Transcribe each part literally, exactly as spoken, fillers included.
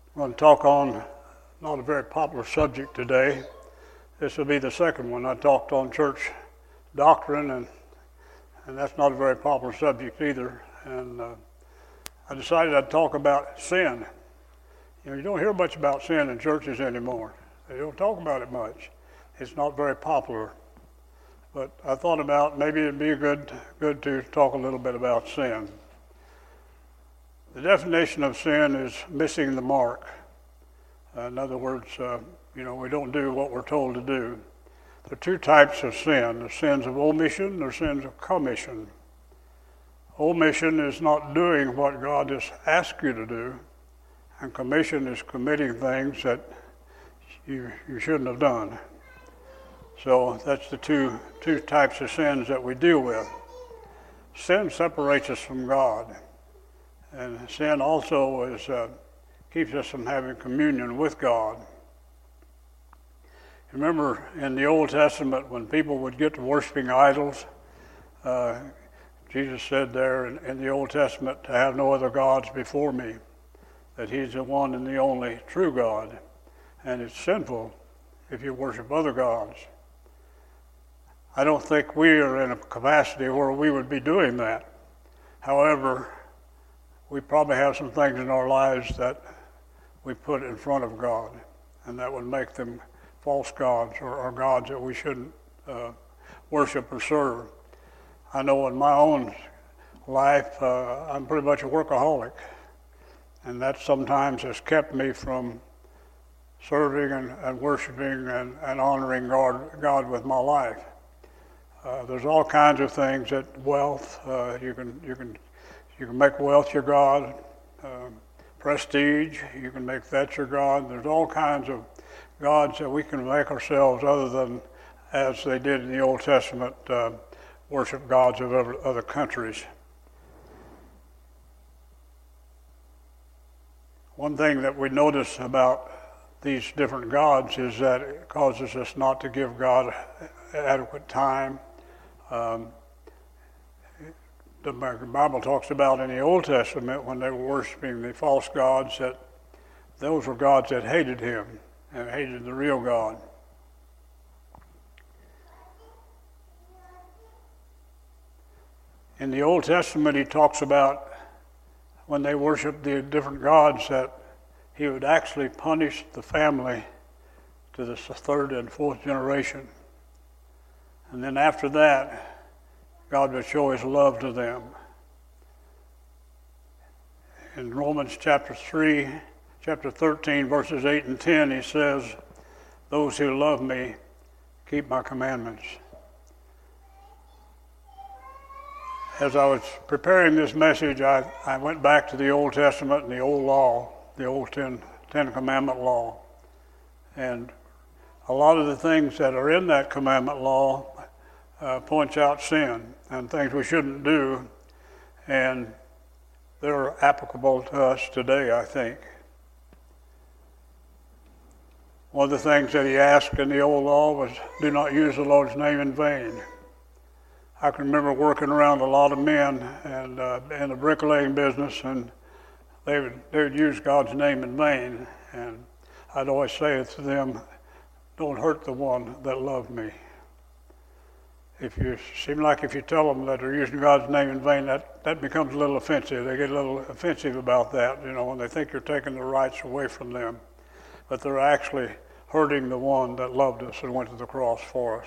I'm going to talk on not a very popular subject today. This will be the second one. I talked on church doctrine, and and that's not a very popular subject either. And uh, I decided I'd talk about sin. You know, you don't hear much about sin in churches anymore. They don't talk about it much. It's not very popular. But I thought about maybe it'd be good, good to talk a little bit about sin. The definition of sin is missing the mark. Uh, in other words, uh, you know, we don't do what we're told to do. There are two types of sin. There's sins of omission, there's sins of commission. Omission is not doing what God has asked you to do, and commission is committing things that you, you shouldn't have done. So that's the two, two types of sins that we deal with. Sin separates us from God. And sin also is, uh, keeps us from having communion with God. Remember in the Old Testament when people would get to worshiping idols, uh, Jesus said there in, in the Old Testament to have no other gods before me, that he's the one and the only true God. And it's sinful if you worship other gods. I don't think we are in a capacity where we would be doing that. However, we probably have some things in our lives that we put in front of God, and that would make them false gods or, or gods that we shouldn't uh, worship or serve. I know in my own life, uh, I'm pretty much a workaholic, and that sometimes has kept me from serving and, and worshiping and, and honoring God, God with my life. Uh, there's all kinds of things that wealth, uh, you can you can You can make wealth your God, uh, prestige, you can make that your God. There's all kinds of gods that we can make ourselves other than, as they did in the Old Testament, uh, worship gods of other, other countries. One thing that we notice about these different gods is that it causes us not to give God adequate time. Um, The Bible talks about in the Old Testament when they were worshiping the false gods that those were gods that hated him and hated the real God. In the Old Testament he talks about when they worshiped the different gods that he would actually punish the family to the third and fourth generation. And then after that, God would show his love to them. In Romans chapter three, chapter thirteen, verses eight and ten, he says, "Those who love me keep my commandments." As I was preparing this message, I, I went back to the Old Testament and the old law, the old Ten, Ten Commandment law. And a lot of the things that are in that commandment law Uh, points out sin and things we shouldn't do, and they're applicable to us today, I think. One of the things that he asked in the old law was, do not use the Lord's name in vain. I can remember working around a lot of men and uh, in the bricklaying business, and they would, they would use God's name in vain, and I'd always say to them, don't hurt the one that loved me. If you seem like if you tell them that they're using God's name in vain, that, that becomes a little offensive. They get a little offensive about that, you know, when they think you're taking the rights away from them. But they're actually hurting the one that loved us and went to the cross for us.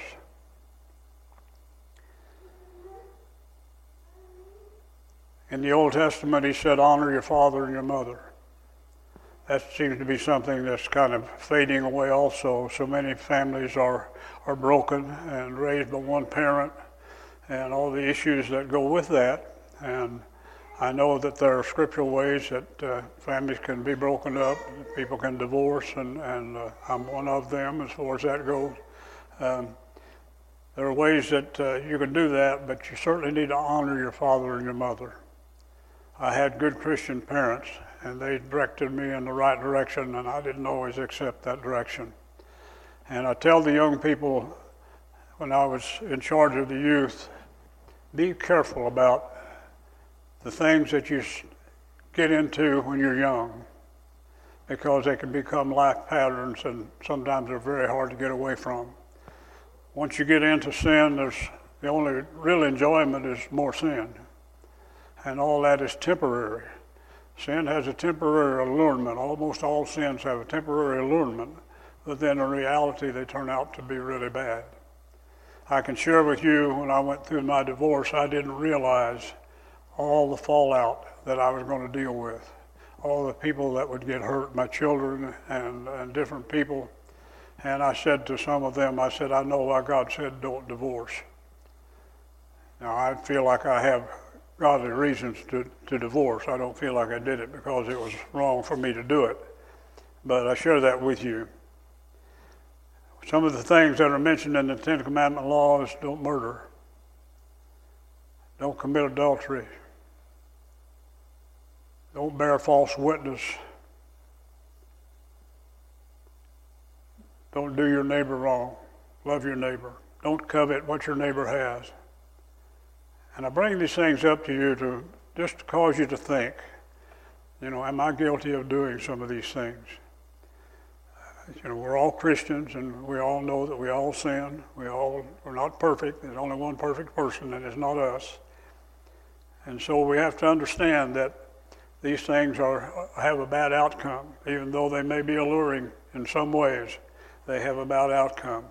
In the Old Testament, he said, honor your father and your mother. That seems to be something that's kind of fading away also. So many families are, are broken and raised by one parent and all the issues that go with that. And I know that there are scriptural ways that uh, families can be broken up, people can divorce, and, and uh, I'm one of them as far as that goes. Um, there are ways that uh, you can do that, but you certainly need to honor your father and your mother. I had good Christian parents, and they directed me in the right direction, and I didn't always accept that direction. And I tell the young people when I was in charge of the youth, be careful about the things that you get into when you're young. because they can become life patterns, and sometimes they're very hard to get away from. Once you get into sin, there's the only real enjoyment is more sin, and all that is temporary. Sin has a temporary allurement. Almost all sins have a temporary allurement, but then in reality they turn out to be really bad. I can share with you, when I went through my divorce, I didn't realize all the fallout that I was going to deal with, all the people that would get hurt, my children and, and different people. And I said to some of them, I said, I know why God said don't divorce. Now, I feel like I have godly reasons to, to divorce. I don't feel like I did it because it was wrong for me to do it. But I share that with you. Some of the things that are mentioned in the Ten Commandment laws: don't murder, don't commit adultery, don't bear false witness, don't do your neighbor wrong, love your neighbor, don't covet what your neighbor has. And I bring these things up to you to just to cause you to think, you know, am I guilty of doing some of these things? You know, we're all Christians, and we all know that we all sin. We all are not perfect. There's only one perfect person, and it's not us. And so we have to understand that these things are have a bad outcome. Even though they may be alluring in some ways, they have a bad outcome.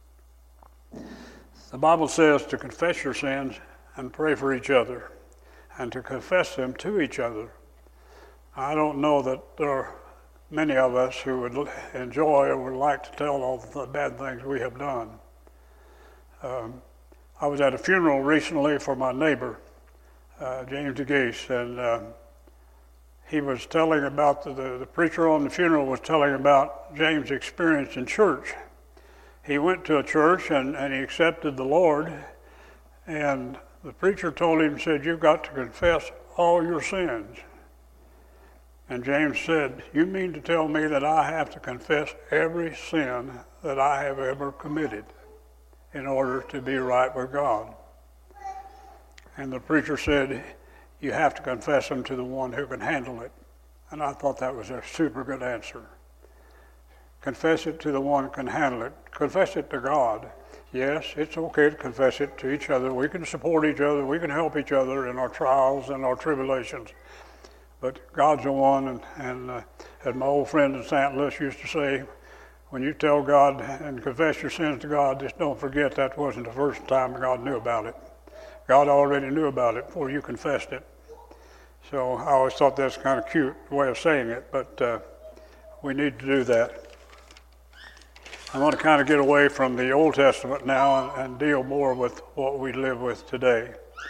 The Bible says to confess your sins and pray for each other, and to confess them to each other. I don't know that there are many of us who would enjoy or would like to tell all the bad things we have done. Um, I was at a funeral recently for my neighbor, uh, James DeGeese, and uh, he was telling about, the, the, the preacher on the funeral was telling about James' experience in church. He went to a church and, and he accepted the Lord, and the preacher told him, said, you've got to confess all your sins. And James said, you mean to tell me that I have to confess every sin that I have ever committed in order to be right with God? And the preacher said, you have to confess them to the one who can handle it. And I thought that was a super good answer. Confess it to the one who can handle it. Confess it to God. Yes, it's okay to confess it to each other. We can support each other. We can help each other in our trials and our tribulations. But God's the one, and, and uh, as my old friend in Saint Louis used to say, when you tell God and confess your sins to God, just don't forget that wasn't the first time God knew about it. God already knew about it before you confessed it. So I always thought that's kind of cute way of saying it, but uh, we need to do that. I want to kind of get away from the Old Testament now and, and deal more with what we live with today.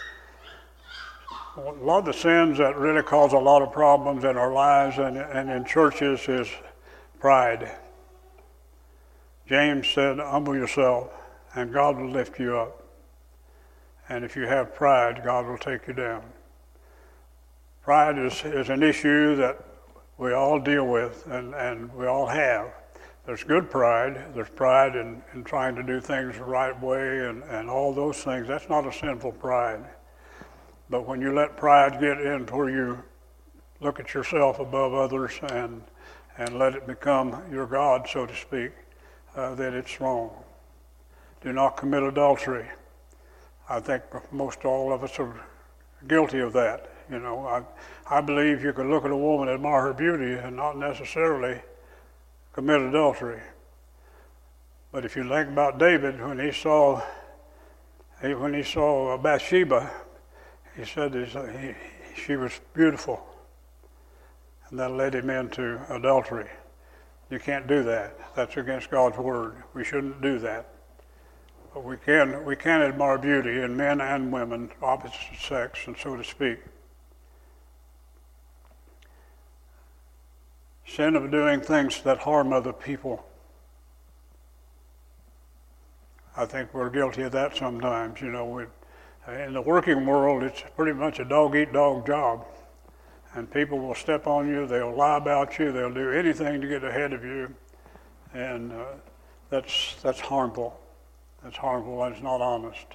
A lot of the sins that really cause a lot of problems in our lives and, and in churches is pride. James said, humble yourself and God will lift you up. And if you have pride, God will take you down. Pride is, is an issue that we all deal with and, and we all have. There's good pride. There's pride in, in trying to do things the right way and, and all those things. That's not a sinful pride. But when you let pride get in where you look at yourself above others and and let it become your God, so to speak, uh, then it's wrong. Do not commit adultery. I think most all of us are guilty of that. You know, I I believe you can look at a woman and admire her beauty and not necessarily commit adultery. But if you think about David, when he saw when he saw Bathsheba, he said he, she was beautiful, and that led him into adultery. You can't do that. That's against God's word. We shouldn't do that. But we can we can admire beauty in men and women, opposite sex, and so to speak. Sin of doing things that harm other people. I think we're guilty of that sometimes. You know, we, in the working world, it's pretty much a dog-eat-dog job. And people will step on you, they'll lie about you, they'll do anything to get ahead of you. And uh, that's that's harmful. That's harmful and it's not honest.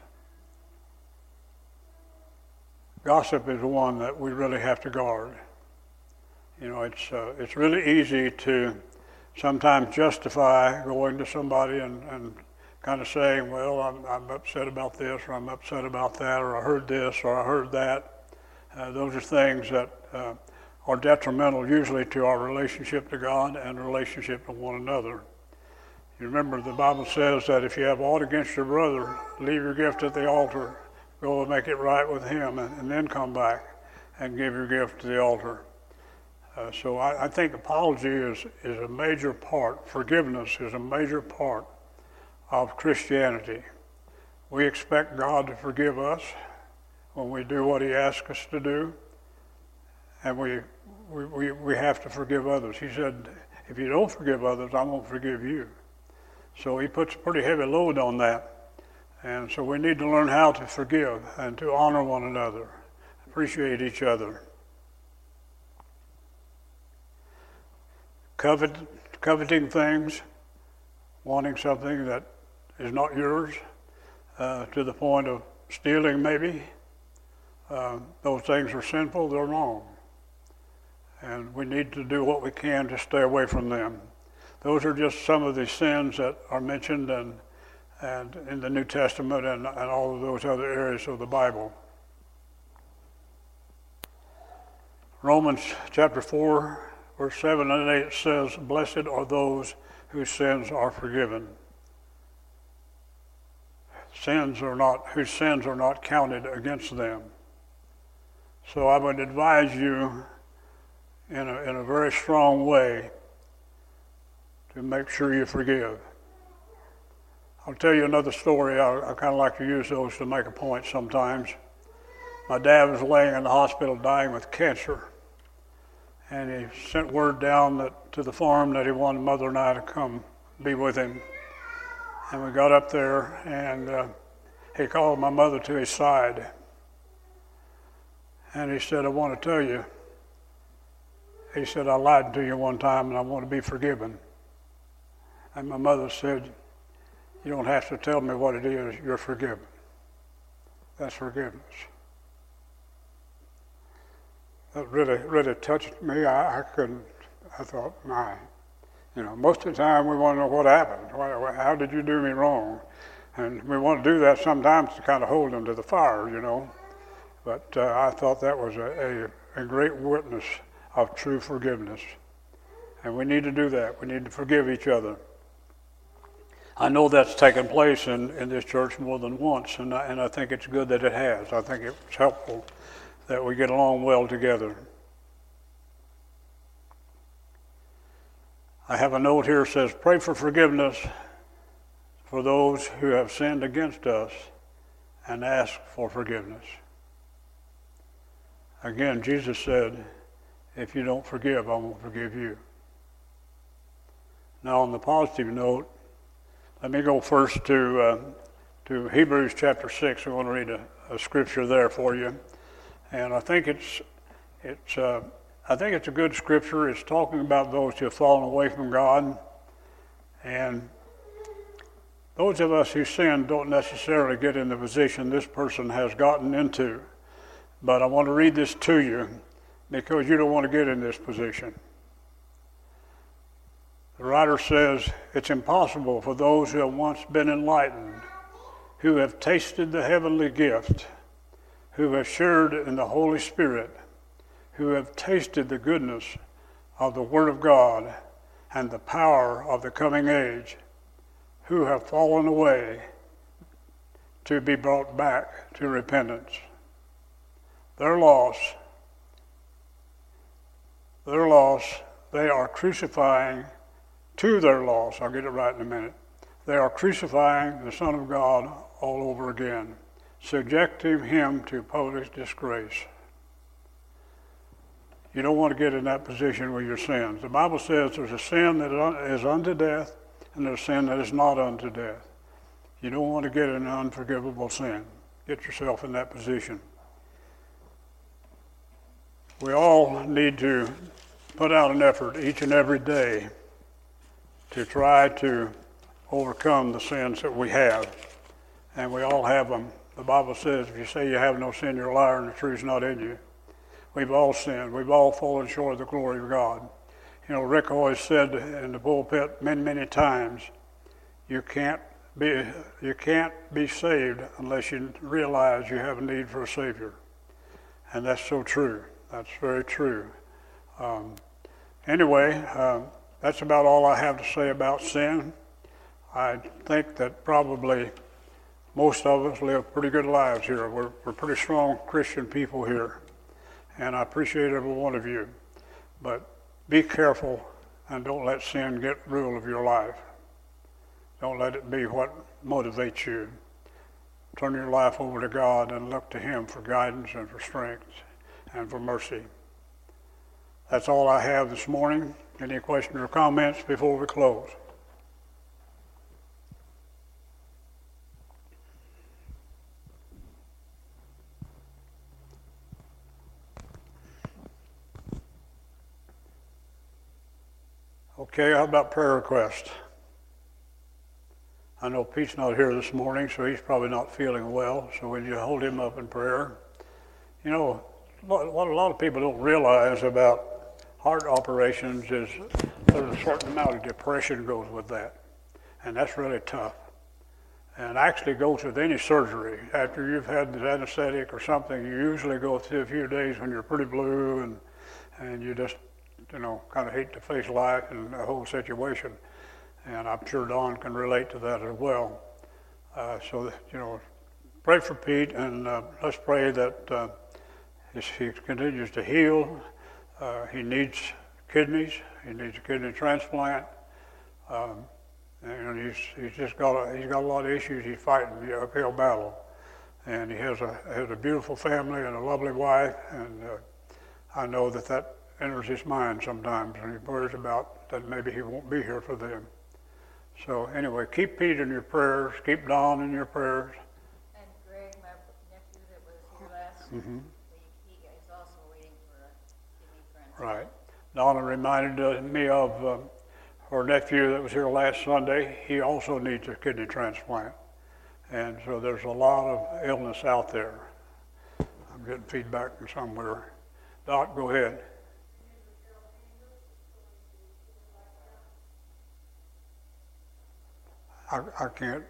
Gossip is one that we really have to guard. You know, it's uh, it's really easy to sometimes justify going to somebody and, and kind of saying, well, I'm, I'm upset about this, or I'm upset about that, or I heard this, or I heard that. Uh, those are things that uh, are detrimental usually to our relationship to God and relationship to one another. You remember the Bible says that if you have aught against your brother, leave your gift at the altar, go and make it right with him, and, and then come back and give your gift to the altar. Uh, so I, I think apology is, is a major part, forgiveness is a major part of Christianity. We expect God to forgive us when we do what he asks us to do, and we, we, we, we have to forgive others. He said, if you don't forgive others, I won't forgive you. So he puts a pretty heavy load on that. And so we need to learn how to forgive and to honor one another, appreciate each other. Covet, coveting things, wanting something that is not yours, uh, to the point of stealing maybe. Uh, those things are sinful, they're wrong. And we need to do what we can to stay away from them. Those are just some of the sins that are mentioned and, and in the New Testament and, and all of those other areas of the Bible. Romans chapter four, verse seven and eight says, blessed are those whose sins are forgiven. Sins are not, whose sins are not counted against them. So I would advise you in a, in a very strong way to make sure you forgive. I'll tell you another story. I, I kind of like to use those to make a point sometimes. My dad was laying in the hospital dying with cancer. And he sent word down that, to the farm that he wanted Mother and I to come be with him. And we got up there, and uh, he called my mother to his side. And he said, I want to tell you, he said, I lied to you one time, and I want to be forgiven. And my mother said, you don't have to tell me what it is, you're forgiven. That's forgiveness. That really, really touched me. I, I couldn't, I thought, my, you know, most of the time we want to know what happened. How did you do me wrong? And we want to do that sometimes to kind of hold them to the fire, you know. But uh, I thought that was a, a, a great witness of true forgiveness. And we need to do that. We need to forgive each other. I know that's taken place in, in this church more than once, and I, and I think it's good that it has. I think it's helpful that we get along well together. I have a note here that says, pray for forgiveness for those who have sinned against us and ask for forgiveness. Again, Jesus said, if you don't forgive, I won't forgive you. Now, on the positive note, let me go first to uh, to Hebrews chapter six. I want to read a, a scripture there for you. And I think it's it's uh, I think it's a good scripture. It's talking about those who have fallen away from God, and those of us who sin don't necessarily get in the position this person has gotten into. But I want to read this to you because you don't want to get in this position. The writer says, it's impossible for those who have once been enlightened, who have tasted the heavenly gift, who have shared in the Holy Spirit, who have tasted the goodness of the Word of God and the power of the coming age, who have fallen away, to be brought back to repentance. Their loss, their loss, they are crucifying to their loss, I'll get it right in a minute, they are crucifying the Son of God all over again, subjecting him to public disgrace. You don't want to get in that position with your sins. The Bible says there's a sin that is unto death and there's a sin that is not unto death. You don't want to get in an unforgivable sin. Get yourself in that position. We all need to put out an effort each and every day to try to overcome the sins that we have. And we all have them. The Bible says, if you say you have no sin, you're a liar and the truth's not in you. we've all sinned. We've all fallen short of the glory of God. You know, Rick always said in the pulpit many, many times, you can't be you can't be saved unless you realize you have a need for a Savior. And that's so true. That's very true. Um, anyway, uh, that's about all I have to say about sin. I think that probably most of us live pretty good lives here. We're, we're pretty strong Christian people here, and I appreciate every one of you. But be careful and don't let sin get rule of your life. Don't let it be what motivates you. Turn your life over to God and look to Him for guidance and for strength and for mercy. That's all I have this morning. Any questions or comments before we close? Okay, how about prayer requests? I know Pete's not here this morning, so he's probably not feeling well, so would you hold him up in prayer? You know, what a lot of people don't realize about heart operations is there's a certain amount of depression goes with that, and that's really tough. And actually goes with any surgery. After you've had the anesthetic or something, you usually go through a few days when you're pretty blue and, and you just, you know, kind of hate to face life and the whole situation. And I'm sure Don can relate to that as well. Uh, so, that, you know, pray for Pete, and uh, let's pray that uh, he continues to heal. Uh, he needs kidneys. He needs a kidney transplant. Um, and he's he's just got a, he's got a lot of issues he's fighting the uphill battle. And he has a has a beautiful family and a lovely wife. And uh, I know that that enters his mind sometimes, and he worries about that maybe he won't be here for them. So anyway, keep Pete in your prayers, keep Don in your prayers. And Greg, my nephew that was here last Mm-hmm. week, he is also waiting for a kidney transplant. Right. Donna reminded uh, me of uh, her nephew that was here last Sunday. He also needs a kidney transplant. And so there's a lot of illness out there. I'm getting feedback from somewhere. Doc, go ahead. I, I can't.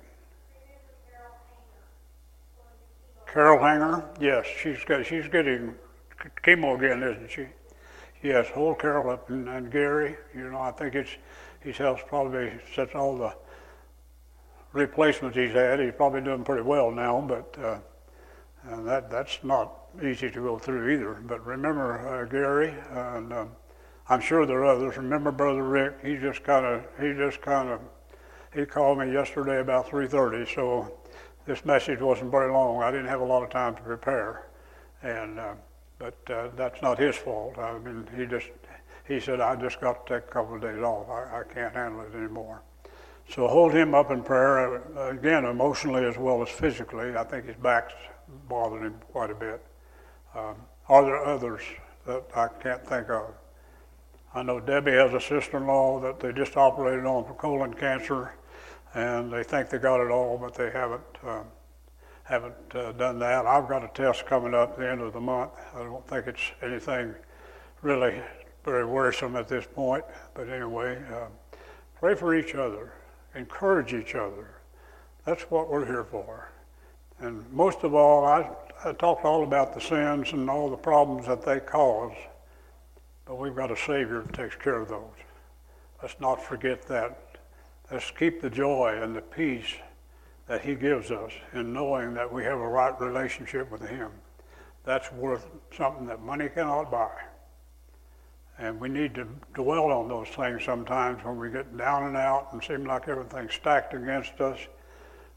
Carol Hanger? Yes, she's got, she's getting chemo again, isn't she? Yes, hold Carol up and, and Gary. You know, I think it's his health's probably since all the replacements he's had, he's probably doing pretty well now. But uh, and that that's not easy to go through either. But remember uh, Gary, and um, I'm sure there are others. Remember Brother Rick? He just kind of he just kind of. He called me yesterday about three thirty, so this message wasn't very long. I didn't have a lot of time to prepare, and uh, but uh, that's not his fault. I mean, he just he said, I just got to take a couple of days off. I, I can't handle it anymore. So hold him up in prayer, uh, again, emotionally as well as physically. I think his back's bothering him quite a bit. Um, are there others that I can't think of? I know Debbie has a sister-in-law that they just operated on for colon cancer, and they think they got it all, but they haven't uh, haven't uh, done that. I've got a test coming up at the end of the month. I don't think it's anything really very worrisome at this point, but anyway, uh, pray for each other, encourage each other. That's what we're here for. And most of all, I, I talked all about the sins and all the problems that they cause, but we've got a Savior that takes care of those. Let's not forget that. Let's keep the joy and the peace that He gives us in knowing that we have a right relationship with Him. That's worth something that money cannot buy. And we need to dwell on those things sometimes when we get down and out and seem like everything's stacked against us.